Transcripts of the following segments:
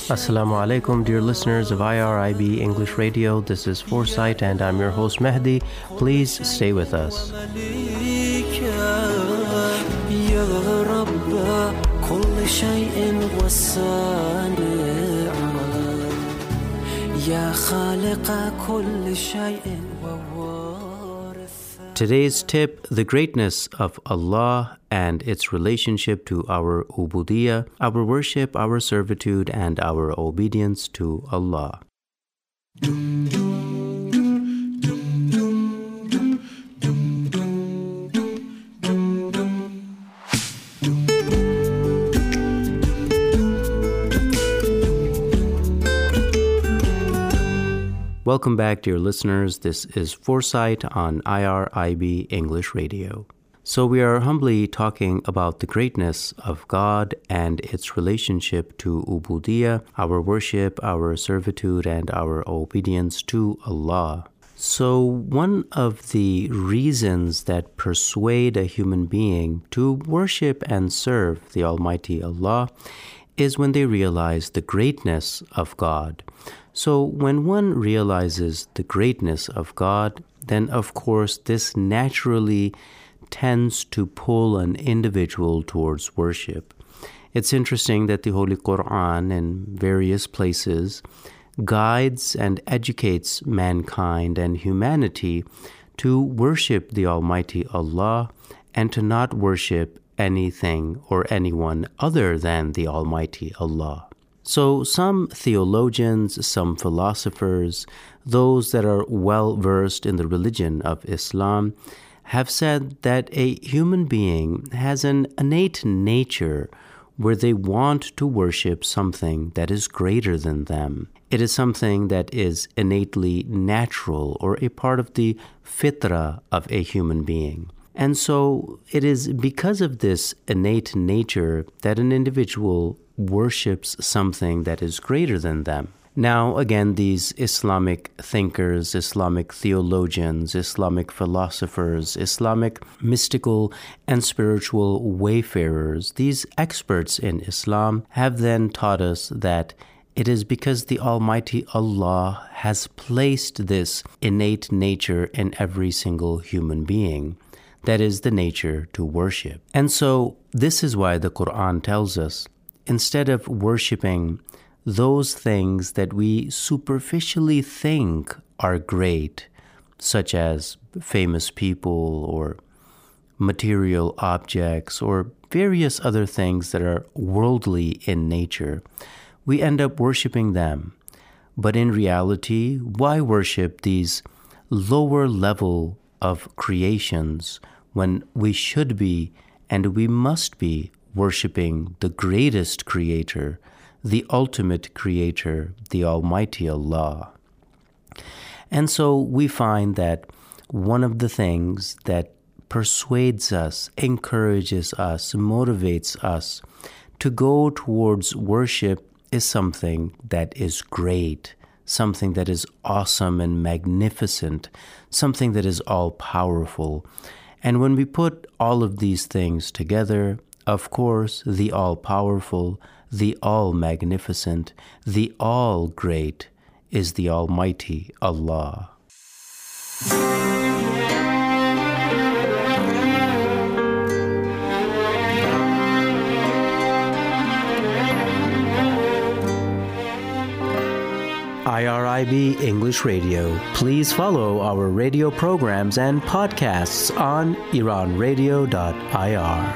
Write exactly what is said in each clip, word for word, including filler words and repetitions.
Assalamu alaikum, dear listeners of I R I B English Radio. This is Foresight and I'm your host Mehdi. Please stay with us. Today's tip, the greatness of Allah and its relationship to our ubudiyah, our worship, our servitude, and our obedience to Allah. Welcome back, dear listeners. This is Foresight on I R I B English Radio. So we are humbly talking about the greatness of God and its relationship to ubudiyah, our worship, our servitude, and our obedience to Allah. So one of the reasons that persuade a human being to worship and serve the Almighty Allah is when they realize the greatness of God. So when one realizes the greatness of God, then of course this naturally tends to pull an individual towards worship. It's interesting that the Holy Quran in various places guides and educates mankind and humanity to worship the Almighty Allah and to not worship anything or anyone other than the Almighty Allah. So some theologians, some philosophers, those that are well versed in the religion of Islam, have said that a human being has an innate nature where they want to worship something that is greater than them. It is something that is innately natural or a part of the fitrah of a human being. And so it is because of this innate nature that an individual worships something that is greater than them. Now, again, these Islamic thinkers, Islamic theologians, Islamic philosophers, Islamic mystical and spiritual wayfarers, these experts in Islam have then taught us that it is because the Almighty Allah has placed this innate nature in every single human being. That is the nature to worship. And so this is why the Quran tells us, instead of worshiping those things that we superficially think are great, such as famous people or material objects or various other things that are worldly in nature, we end up worshiping them. But in reality, why worship these lower level of creations when we should be and we must be worshiping the greatest creator, the ultimate creator, the Almighty Allah? And so we find that one of the things that persuades us, encourages us, motivates us to go towards worship is something that is great, something that is awesome and magnificent, something that is all-powerful. And when we put all of these things together, of course, the all-powerful, the all-magnificent, the all-great is the Almighty Allah. I R I B English Radio. Please follow our radio programs and podcasts on iran radio dot I R.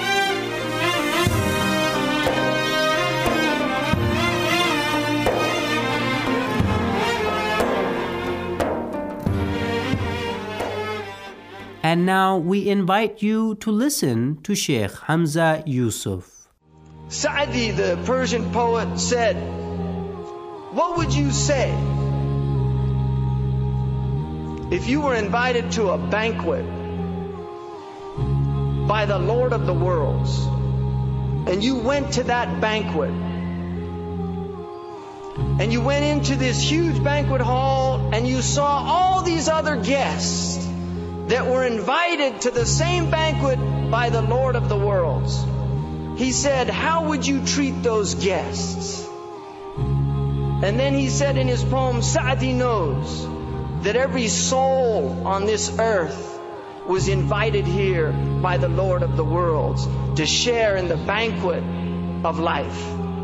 And now we invite you to listen to Sheikh Hamza Yusuf. Sa'di, the Persian poet, said, "What would you say if you were invited to a banquet by the Lord of the worlds, and you went to that banquet, and you went into this huge banquet hall, and you saw all these other guests that were invited to the same banquet by the Lord of the worlds?" He said, "How would you treat those guests?" And then he said in his poem, Sa'di knows that every soul on this earth was invited here by the Lord of the worlds to share in the banquet of life.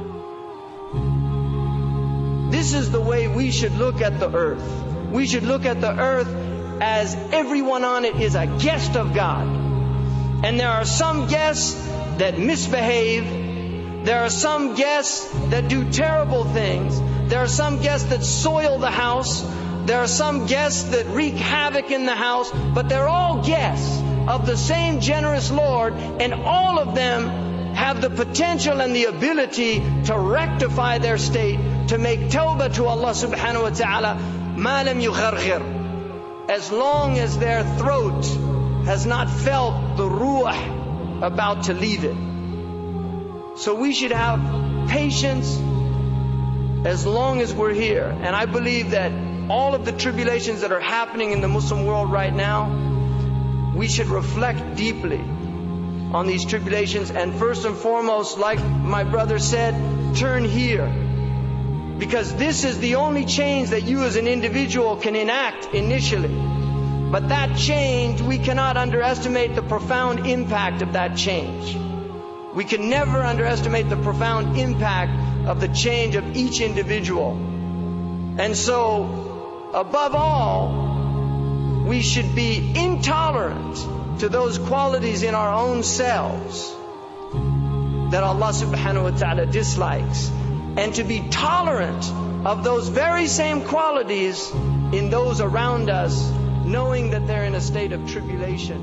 This is the way we should look at the earth. We should look at the earth as everyone on it is a guest of God. And there are some guests that misbehave. There are some guests that do terrible things. There are some guests that soil the house. There are some guests that wreak havoc in the house. But they're all guests of the same generous Lord, and all of them have the potential and the ability to rectify their state, to make tawbah to Allah subhanahu wa ta'ala, ma lam yugharghir, as long as their throat has not felt the ruh about to leave it. So we should have patience as long as we're here. And I believe that all of the tribulations that are happening in the Muslim world right now, we should reflect deeply on these tribulations, and first and foremost, like my brother said, turn here. Because this is the only change that you as an individual can enact initially. But that change, we cannot underestimate the profound impact of that change. We can never underestimate the profound impact of the change of each individual. And so, above all, we should be intolerant to those qualities in our own selves that Allah subhanahu wa ta'ala dislikes, and to be tolerant of those very same qualities in those around us, knowing that they're in a state of tribulation.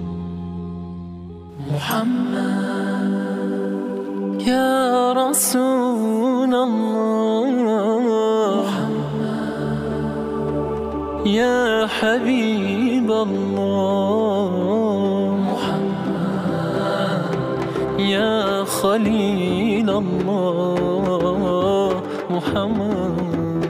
Muhammad, Ya Rasul Allah, Ya Habib Allah, Ya Khalil Allah, Muhammad.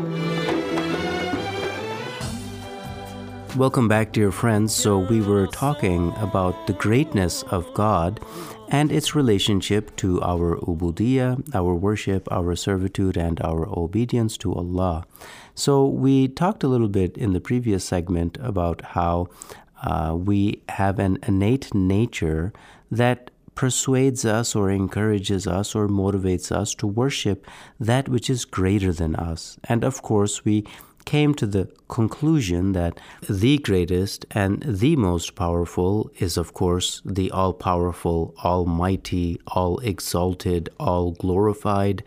Welcome back, dear friends. So we were talking about the greatness of God and its relationship to our ubudiyah, our worship, our servitude, and our obedience to Allah. So we talked a little bit in the previous segment about how uh, we have an innate nature that persuades us or encourages us or motivates us to worship that which is greater than us. And of course, we came to the conclusion that the greatest and the most powerful is, of course, the all-powerful, almighty, all-exalted, all-glorified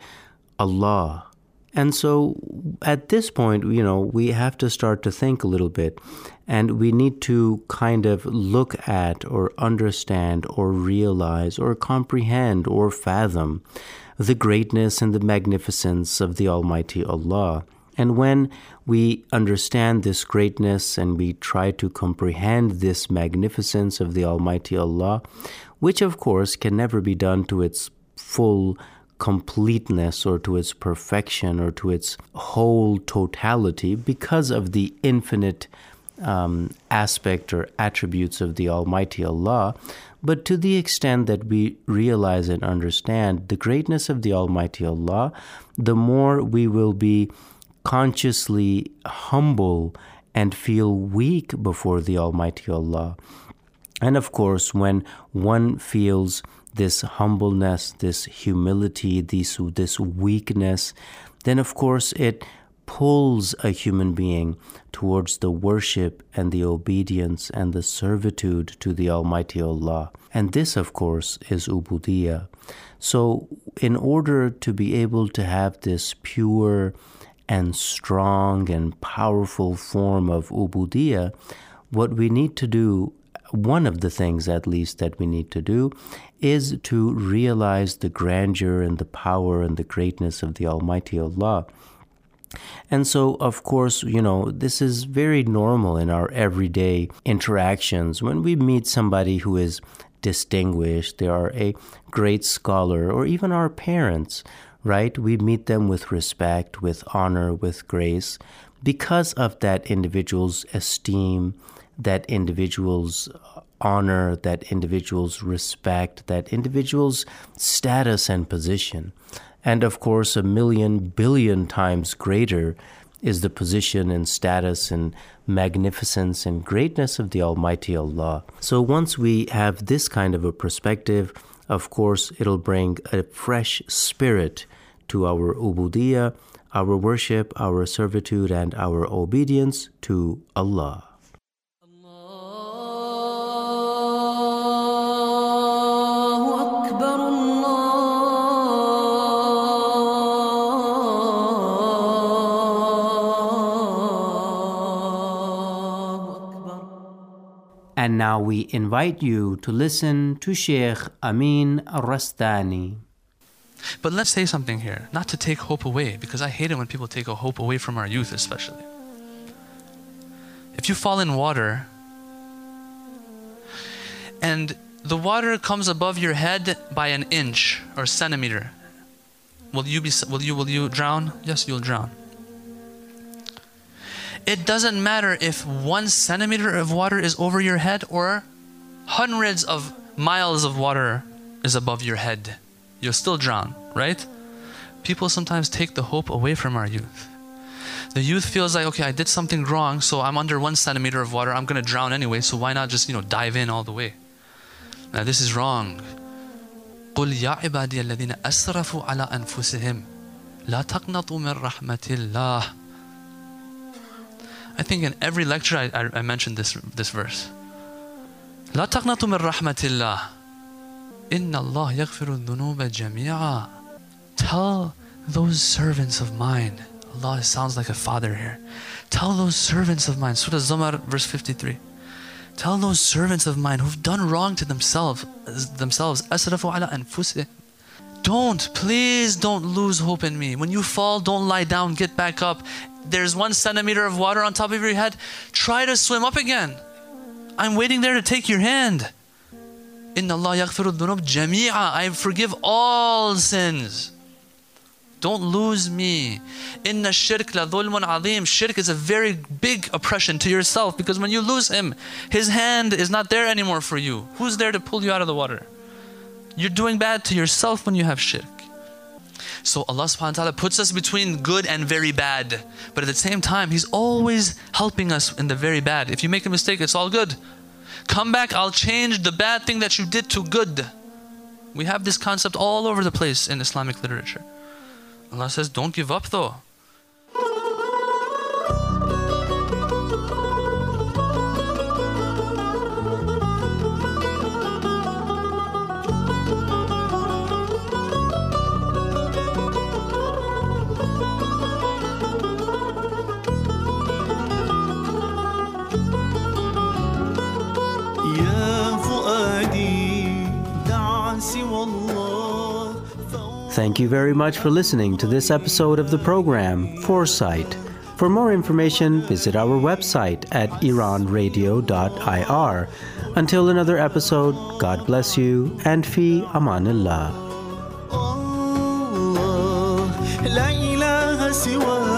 Allah. And so at this point, you know, we have to start to think a little bit, and we need to kind of look at or understand or realize or comprehend or fathom the greatness and the magnificence of the Almighty Allah. And when we understand this greatness and we try to comprehend this magnificence of the Almighty Allah, which of course can never be done to its full completeness or to its perfection or to its whole totality because of the infinite um, aspect or attributes of the Almighty Allah, but to the extent that we realize and understand the greatness of the Almighty Allah, the more we will be consciously humble and feel weak before the Almighty Allah. And of course, when one feels this humbleness, this humility, this, this weakness, then of course it pulls a human being towards the worship and the obedience and the servitude to the Almighty Allah. And this, of course, is ubudiyah. So in order to be able to have this pure and strong and powerful form of ubudiyah, what we need to do, one of the things at least that we need to do, is to realize the grandeur and the power and the greatness of the Almighty Allah. And so, of course, you know, this is very normal in our everyday interactions. When we meet somebody who is distinguished, they are a great scholar, or even our parents, right? We meet them with respect, with honor, with grace, because of that individual's esteem, that individual's honor, that individual's respect, that individual's status and position. And of course, a million billion times greater is the position and status and magnificence and greatness of the Almighty Allah. So once we have this kind of a perspective, of course, it'll bring a fresh spirit to our ubudiyah, our worship, our servitude, and our obedience to Allah. And now we invite you to listen to Sheikh Amin Rastani. But let's say something here, not to take hope away, because I hate it when people take a hope away from our youth especially. If you fall in water, and the water comes above your head by an inch or centimeter, will you be will you will you drown? Yes, you'll drown. It doesn't matter if one centimeter of water is over your head or hundreds of miles of water is above your head. You'll still drown, right? People sometimes take the hope away from our youth. The youth feels like, okay, I did something wrong, so I'm under one centimeter of water, I'm going to drown anyway, so why not just, you know, dive in all the way? Now this is wrong. قُلْ يَا عِبَادِيَ الَّذِينَ أَسْرَفُوا عَلَىٰ أَنفُسِهِمْ لَا تَقْنَطُوا مِنْ رَحْمَةِ اللَّهِ. I think in every lecture I, I, I mentioned this, this verse. لا تقنطوا من رحمة الله إن الله يغفر الذنوب جميعا. Tell those servants of mine, Allah sounds like a father here. Tell those servants of mine, Surah Zumar, verse fifty-three. Tell those servants of mine who've done wrong to themselves, themselves, أسرفوا على أنفسهم. Don't, please don't lose hope in me. When you fall, don't lie down, get back up. There's one centimeter of water on top of your head. Try to swim up again. I'm waiting there to take your hand. Inna Allah yaghfiru dhunub jami'a. I forgive all sins. Don't lose me. Inna shirk la dhulmun azim. Shirk is a very big oppression to yourself, because when you lose him, his hand is not there anymore for you. Who's there to pull you out of the water? You're doing bad to yourself when you have shirk. So Allah subhanahu wa ta'ala puts us between good and very bad. But at the same time, He's always helping us in the very bad. If you make a mistake, it's all good. Come back, I'll change the bad thing that you did to good. We have this concept all over the place in Islamic literature. Allah says, don't give up though. Thank you very much for listening to this episode of the program, Foresight. For more information, visit our website at iran radio dot I R. Until another episode, God bless you and fi amanillah.